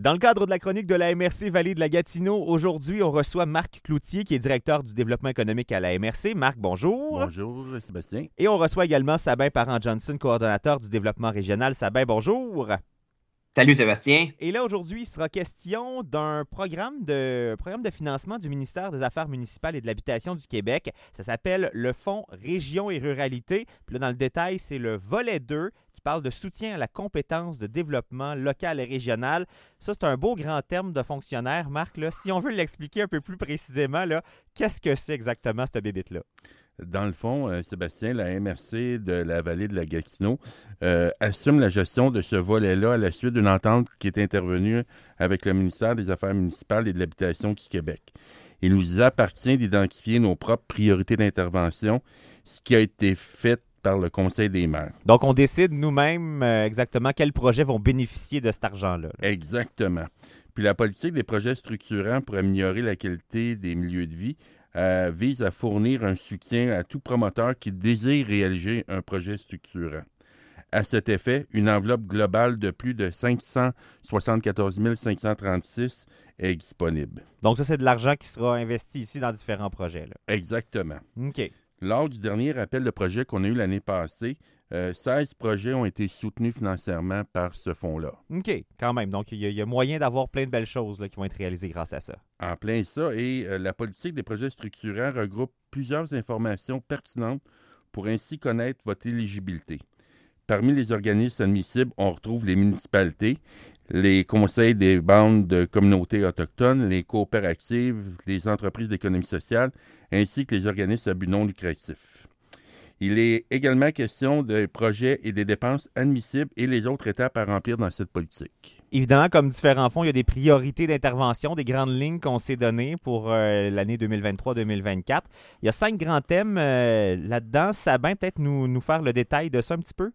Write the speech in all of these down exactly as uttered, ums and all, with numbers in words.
Dans le cadre de la chronique de la M R C Vallée de la Gatineau, aujourd'hui, on reçoit Marc Cloutier, qui est directeur du développement économique à la M R C. Marc, bonjour. Bonjour, Sébastien. Et on reçoit également Sabin Parent-Johnson, coordonnateur du développement régional. Sabin, bonjour. Salut Sébastien. Et là, aujourd'hui, il sera question d'un programme de, programme de financement du ministère des Affaires municipales et de l'Habitation du Québec. Ça s'appelle le Fonds Région et Ruralité. Puis là, dans le détail, c'est le volet deux qui parle de soutien à la compétence de développement local et régional. Ça, c'est un beau grand terme de fonctionnaire, Marc. Là. Si on veut l'expliquer un peu plus précisément, là, qu'est-ce que c'est exactement, cette bébite-là? Dans le fond, euh, Sébastien, la M R C de la Vallée de la Gatineau euh, assume la gestion de ce volet-là à la suite d'une entente qui est intervenue avec le ministère des Affaires municipales et de l'Habitation du Québec. Il nous appartient d'identifier nos propres priorités d'intervention, ce qui a été fait par le Conseil des maires. Donc, on décide nous-mêmes euh, exactement quels projets vont bénéficier de cet argent-là. Là. Exactement. Puis la politique des projets structurants pour améliorer la qualité des milieux de vie Euh, vise à fournir un soutien à tout promoteur qui désire réaliser un projet structurant. À cet effet, une enveloppe globale de plus de cinq cent soixante-quatorze mille cinq cent trente-six est disponible. Donc ça, c'est de l'argent qui sera investi ici dans différents projets. Là. Exactement. OK. Lors du dernier appel de projet qu'on a eu l'année passée, euh, seize projets ont été soutenus financièrement par ce fonds-là. OK, quand même. Donc, il y, y a moyen d'avoir plein de belles choses là, qui vont être réalisées grâce à ça. En plein ça, et euh, la politique des projets structurants regroupe plusieurs informations pertinentes pour ainsi connaître votre éligibilité. Parmi les organismes admissibles, on retrouve les municipalités, les conseils des bandes de communautés autochtones, les coopératives, les entreprises d'économie sociale, ainsi que les organismes à but non lucratif. Il est également question des projets et des dépenses admissibles et les autres étapes à remplir dans cette politique. Évidemment, comme différents fonds, il y a des priorités d'intervention, des grandes lignes qu'on s'est données pour euh, l'année deux mille vingt-trois deux mille vingt-quatre. Il y a cinq grands thèmes euh, là-dedans. Sabin, peut-être nous, nous faire le détail de ça un petit peu?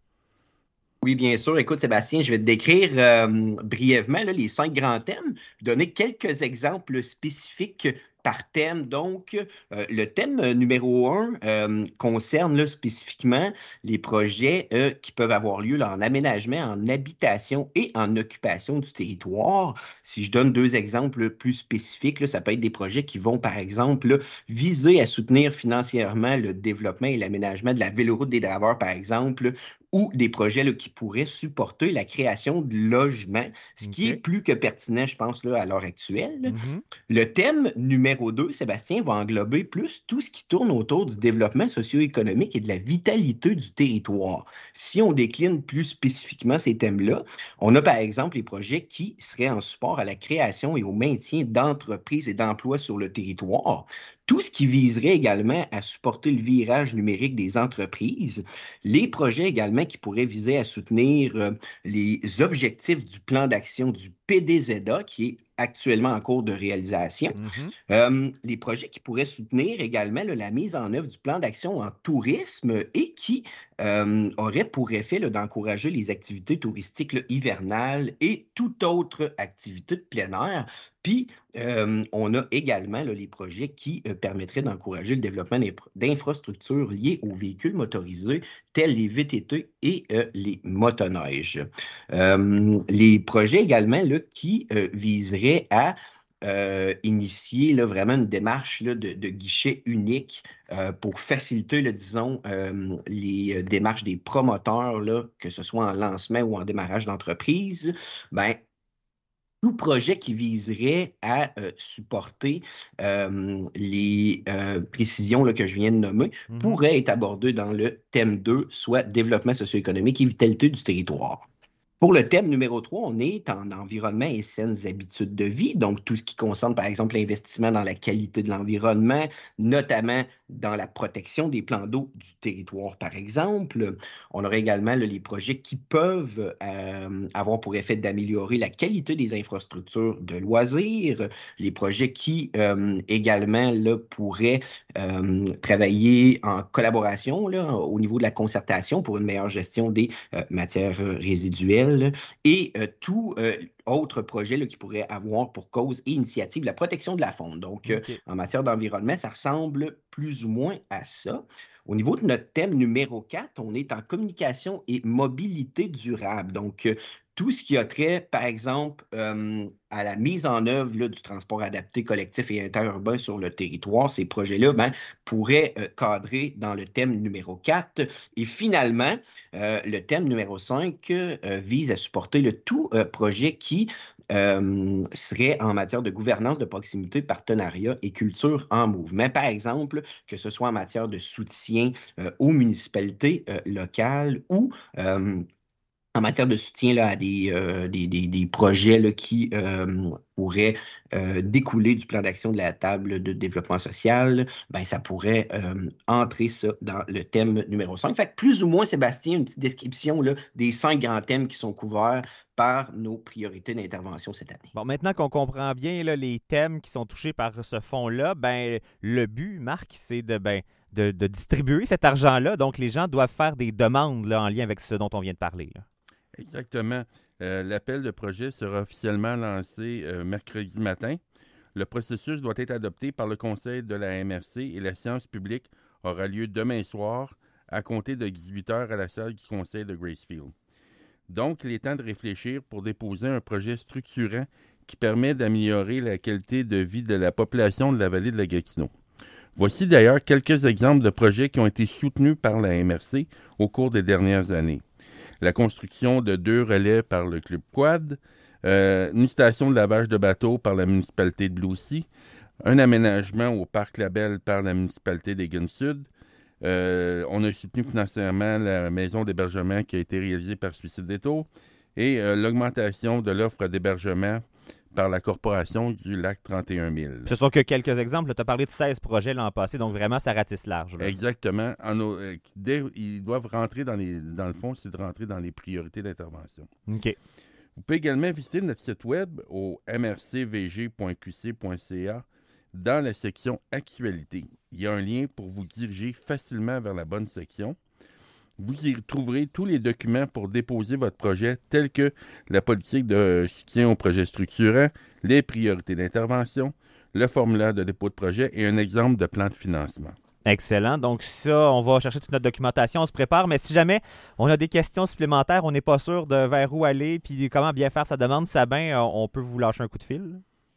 Oui, bien sûr. Écoute, Sébastien, je vais te décrire euh, brièvement là, les cinq grands thèmes, puis donner quelques exemples spécifiques par thème. Donc, euh, le thème numéro un euh, concerne là, spécifiquement les projets euh, qui peuvent avoir lieu là, en aménagement, en habitation et en occupation du territoire. Si je donne deux exemples plus spécifiques, là, ça peut être des projets qui vont, par exemple, là, viser à soutenir financièrement le développement et l'aménagement de la véloroute des draveurs, par exemple, ou des projets là, qui pourraient supporter la création de logements, ce OK. qui est plus que pertinent, je pense, là, à l'heure actuelle. Mm-hmm. Le thème numéro deux, Sébastien, va englober plus tout ce qui tourne autour du développement socio-économique et de la vitalité du territoire. Si on décline plus spécifiquement ces thèmes-là, on a par exemple les projets qui seraient en support à la création et au maintien d'entreprises et d'emplois sur le territoire. Tout ce qui viserait également à supporter le virage numérique des entreprises, les projets également qui pourraient viser à soutenir euh, les objectifs du plan d'action du P D Z A, qui est actuellement en cours de réalisation. Mm-hmm. Euh, les projets qui pourraient soutenir également là, la mise en œuvre du plan d'action en tourisme et qui euh, auraient pour effet là, d'encourager les activités touristiques là, hivernales et toute autre activité de plein air. Puis, euh, on a également là, les projets qui euh, permettraient d'encourager le développement d'infrastructures liées aux véhicules motorisés, tels les V T T et euh, les motoneiges. Euh, les projets également là, qui euh, viseraient à euh, initier là, vraiment une démarche là, de, de guichet unique euh, pour faciliter, là, disons, euh, les euh, démarches des promoteurs, là, que ce soit en lancement ou en démarrage d'entreprise. Ben, tout projet qui viserait à euh, supporter euh, les euh, précisions là, que je viens de nommer Mm-hmm. pourrait être abordé dans le thème deux, soit développement socio-économique et vitalité du territoire. Pour le thème numéro trois, on est en environnement et saines habitudes de vie, donc tout ce qui concerne, par exemple, l'investissement dans la qualité de l'environnement, notamment dans la protection des plans d'eau du territoire, par exemple. On aurait également là, les projets qui peuvent euh, avoir pour effet d'améliorer la qualité des infrastructures de loisirs, les projets qui euh, également là, pourraient euh, travailler en collaboration là, au niveau de la concertation pour une meilleure gestion des euh, matières résiduelles et euh, tout euh, autre projet là, qui pourrait avoir pour cause et initiative la protection de la faune. Donc, euh, OK. en matière d'environnement, ça ressemble plus ou moins à ça. Au niveau de notre thème numéro quatre, on est en communication et mobilité durable. Donc, euh, tout ce qui a trait, par exemple, euh, à la mise en œuvre là, du transport adapté collectif et interurbain sur le territoire, ces projets-là ben, pourraient euh, cadrer dans le thème numéro quatre. Et finalement, euh, le thème numéro cinq euh, vise à supporter le tout euh, projet qui euh, serait en matière de gouvernance de proximité, partenariat et culture en mouvement. Par exemple, que ce soit en matière de soutien euh, aux municipalités euh, locales ou euh, en matière de soutien là, à des, euh, des, des, des projets là, qui euh, pourraient euh, découler du plan d'action de la table de développement social, ben, ça pourrait euh, entrer ça dans le thème numéro cinq. Fait que plus ou moins, Sébastien, une petite description là, des cinq grands thèmes qui sont couverts par nos priorités d'intervention cette année. Bon, maintenant qu'on comprend bien là, les thèmes qui sont touchés par ce fonds-là, ben, le but, Marc, c'est de, ben, de, de distribuer cet argent-là. Donc, les gens doivent faire des demandes là, en lien avec ce dont on vient de parler. Là. Exactement. Euh, l'appel de projet sera officiellement lancé euh, mercredi matin. Le processus doit être adopté par le Conseil de la M R C et la séance publique aura lieu demain soir à compter de dix-huit heures à la salle du Conseil de Gracefield. Donc, il est temps de réfléchir pour déposer un projet structurant qui permet d'améliorer la qualité de vie de la population de la vallée de la Gatineau. Voici d'ailleurs quelques exemples de projets qui ont été soutenus par la M R C au cours des dernières années. La construction de deux relais par le Club Quad, euh, une station de lavage de bateaux par la municipalité de Bloussy, un aménagement au Parc Labelle par la municipalité d'Aigun-Sud. Euh, on a soutenu financièrement la maison d'hébergement qui a été réalisée par Suicide Détour et euh, l'augmentation de l'offre d'hébergement par la Corporation du Lac trente et un mille. Ce sont que quelques exemples. Tu as parlé de seize projets l'an passé, donc vraiment, ça ratisse large. Là. Exactement. En, euh, dès, ils doivent rentrer dans les... Dans le fond, c'est de rentrer dans les priorités d'intervention. OK. Vous pouvez également visiter notre site web au m r c v g point q c point c a dans la section Actualité. Il y a un lien pour vous diriger facilement vers la bonne section. Vous y trouverez tous les documents pour déposer votre projet, tels que la politique de soutien aux projets structurants, les priorités d'intervention, le formulaire de dépôt de projet et un exemple de plan de financement. Excellent. Donc ça, on va chercher toute notre documentation, on se prépare. Mais si jamais on a des questions supplémentaires, on n'est pas sûr de vers où aller puis comment bien faire sa demande, Sabin, on peut vous lâcher un coup de fil?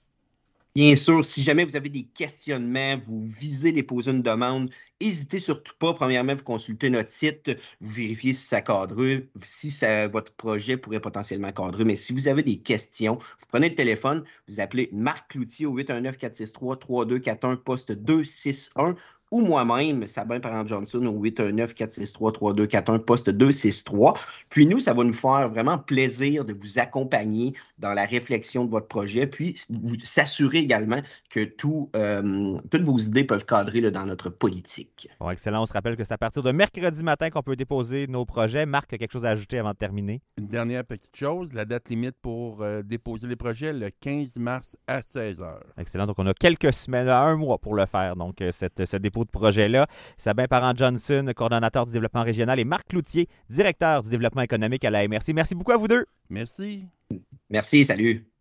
Bien sûr, si jamais vous avez des questionnements, vous visez déposer une demande, n'hésitez surtout pas. Premièrement, vous consultez notre site, vous vérifiez si ça cadre, si ça, votre projet pourrait potentiellement cadrer. Mais si vous avez des questions, vous prenez le téléphone, vous appelez Marc Cloutier au huit un neuf, quatre six trois, trois deux quatre un, poste deux six un. Ou moi-même, Sabin Parent-Johnson, au huit un neuf, quatre six trois, trois deux quatre un, poste deux six trois. Puis nous, ça va nous faire vraiment plaisir de vous accompagner dans la réflexion de votre projet, puis vous s'assurer également que tout, euh, toutes vos idées peuvent cadrer là, dans notre politique. Bon, excellent. On se rappelle que c'est à partir de mercredi matin qu'on peut déposer nos projets. Marc, quelque chose à ajouter avant de terminer? Une dernière petite chose, la date limite pour euh, déposer les projets, le quinze mars à seize heures. Excellent. Donc, on a quelques semaines, un mois pour le faire, donc cette, ce dépôt de projet-là. Sabin Parent-Johnson, coordonnateur du développement régional, et Marc Cloutier, directeur du développement économique à la M R C. Merci beaucoup à vous deux. Merci. Merci, salut.